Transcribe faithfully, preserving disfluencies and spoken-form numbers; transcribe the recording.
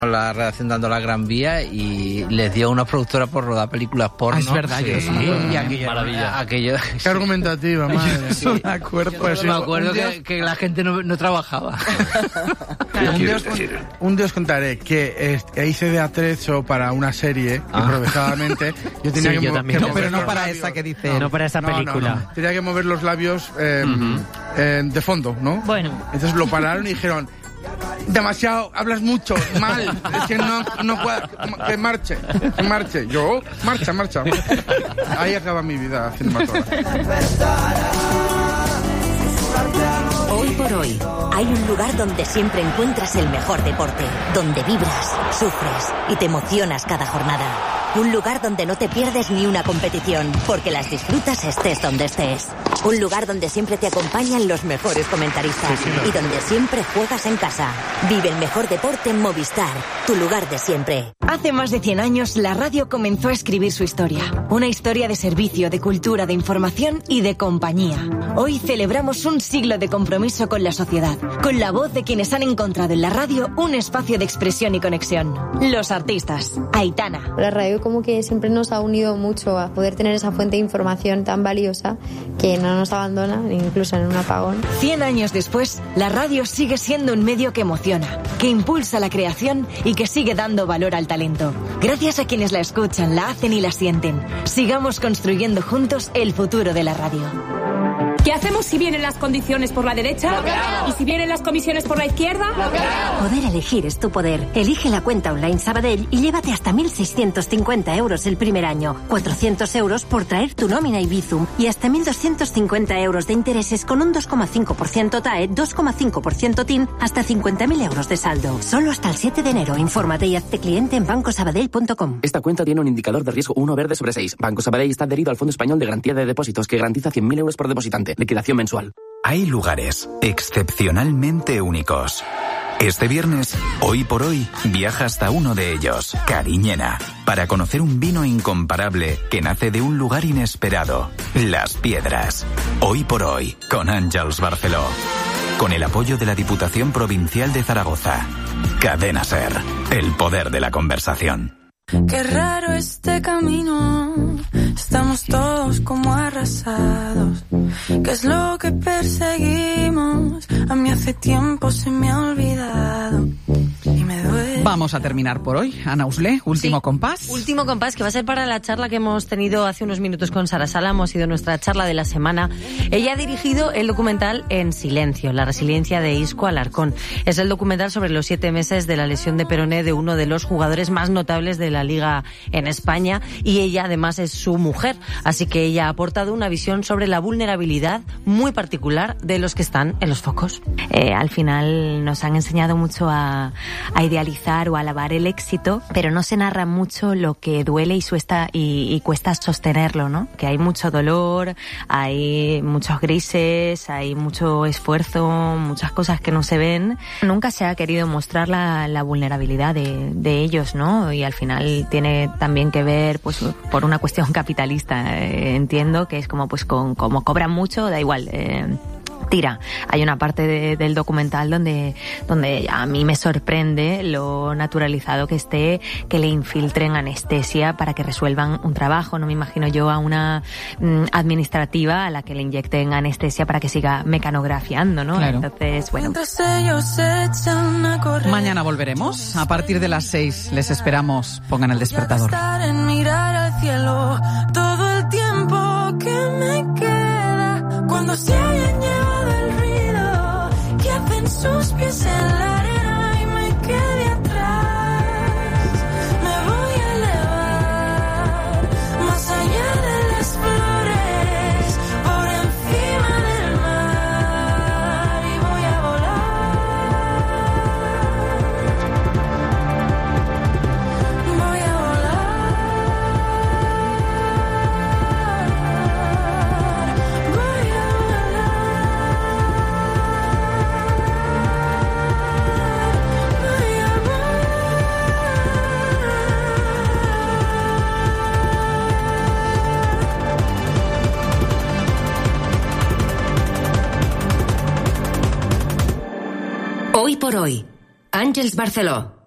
la redacción dando la Gran Vía y les dio una productora por rodar películas porno. Ah, es verdad sí, que sí. Y aquello, maravilla. Aquello, Qué sí. argumentativa, madre. Sí. Me acuerdo, Pues, me acuerdo que, que la gente no, no trabajaba. un, día os, un día os contaré que eh, hice de atrecho para una serie, ah. improvisadamente. Yo tenía sí, que, yo mo- que no, mover pero no los para labios. esa que dice, no, no para esa no, película. No, no. Tenía que mover los labios eh, uh-huh. eh, de fondo, ¿no? Bueno. Entonces lo pararon y dijeron... Demasiado, hablas mucho, mal, es que no, no puedo, que marche, que marche. Yo, marcha, marcha. Ahí acaba mi vida cinematográfica. Hoy por hoy, hay un lugar donde siempre encuentras el mejor deporte, donde vibras, sufres y te emocionas cada jornada. Un lugar donde no te pierdes ni una competición, porque las disfrutas estés donde estés. Un lugar donde siempre te acompañan los mejores comentaristas sí, sí, y donde siempre juegas en casa. Vive el mejor deporte en Movistar, tu lugar de siempre. Hace más de cien años, la radio comenzó a escribir su historia. Una historia de servicio, de cultura, de información y de compañía. Hoy celebramos un siglo de compromiso con la sociedad, con la voz de quienes han encontrado en la radio un espacio de expresión y conexión. Los artistas. Aitana. La radio como que siempre nos ha unido mucho a poder tener esa fuente de información tan valiosa que no nos abandona, incluso en un apagón. Cien años después, la radio sigue siendo un medio que emociona, que impulsa la creación y que sigue dando valor al talento. Gracias a quienes la escuchan, la hacen y la sienten. Sigamos construyendo juntos el futuro de la radio. ¿Qué hacemos si vienen las condiciones por la derecha? ¿Y si vienen las comisiones por la izquierda? Poder elegir es tu poder. Elige la cuenta online Sabadell y llévate hasta mil seiscientos cincuenta euros el primer año, cuatrocientos euros por traer tu nómina y Bizum y hasta mil doscientos cincuenta euros de intereses con un dos coma cinco por ciento T A E, dos coma cinco por ciento T I N, hasta cincuenta mil euros de saldo. Solo hasta el siete de enero. Infórmate y hazte cliente en banco sabadell punto com. Esta cuenta tiene un indicador de riesgo uno verde sobre seis. Banco Sabadell está adherido al Fondo Español de Garantía de Depósitos que garantiza cien mil euros por depositante. Liquidación mensual. Hay lugares excepcionalmente únicos. Este viernes, Hoy por Hoy, viaja hasta uno de ellos, Cariñena, para conocer un vino incomparable que nace de un lugar inesperado, Las Piedras. Hoy por Hoy, con Àngels Barceló. Con el apoyo de la Diputación Provincial de Zaragoza. Cadena SER, el poder de la conversación. Qué raro este camino, estamos todos como arrasados. ¿Qué es lo que perseguimos? A mí hace tiempo se me ha olvidado y me duele. Vamos a terminar por hoy. Ana Usle, último sí, compás. Último compás, que va a ser para la charla que hemos tenido hace unos minutos con Sara Sala. Ha sido nuestra charla de la semana. Ella ha dirigido el documental En Silencio, la resiliencia de Isco Alarcón. Es el documental sobre los siete meses de la lesión de peroné de uno de los jugadores más notables de la Liga en España, y ella además es su mujer, así que ella ha aportado una visión sobre la vulnerabilidad muy particular de los que están en los focos. Eh, al final nos han enseñado mucho a, a idealizar o a alabar el éxito, pero no se narra mucho lo que duele y, suesta, y, y cuesta sostenerlo, ¿no? Que hay mucho dolor, hay muchos grises, hay mucho esfuerzo, muchas cosas que no se ven. Nunca se ha querido mostrar la, la vulnerabilidad de, de ellos, ¿no? Y al final tiene también que ver, pues, por una cuestión capitalista, eh, entiendo, que es como, pues, con, como cobran mucho, da igual, eh, tira. Hay una parte de, del documental donde, donde a mí me sorprende lo naturalizado que esté, que le infiltren anestesia para que resuelvan un trabajo. No me imagino yo a una mm, administrativa a la que le inyecten anestesia para que siga mecanografiando, ¿no? Claro. Entonces, bueno. Mañana volveremos. A partir de las seis les esperamos. Pongan el despertador. En mirar al cielo todo el tiempo que me queda cuando se hayan llevado el ruido que hacen sus pies en la arena y me quede atrás. Me voy a elevar más allá de las flores, por encima del mar, y voy a volar. Voy a Hoy por Hoy, Àngels Barceló.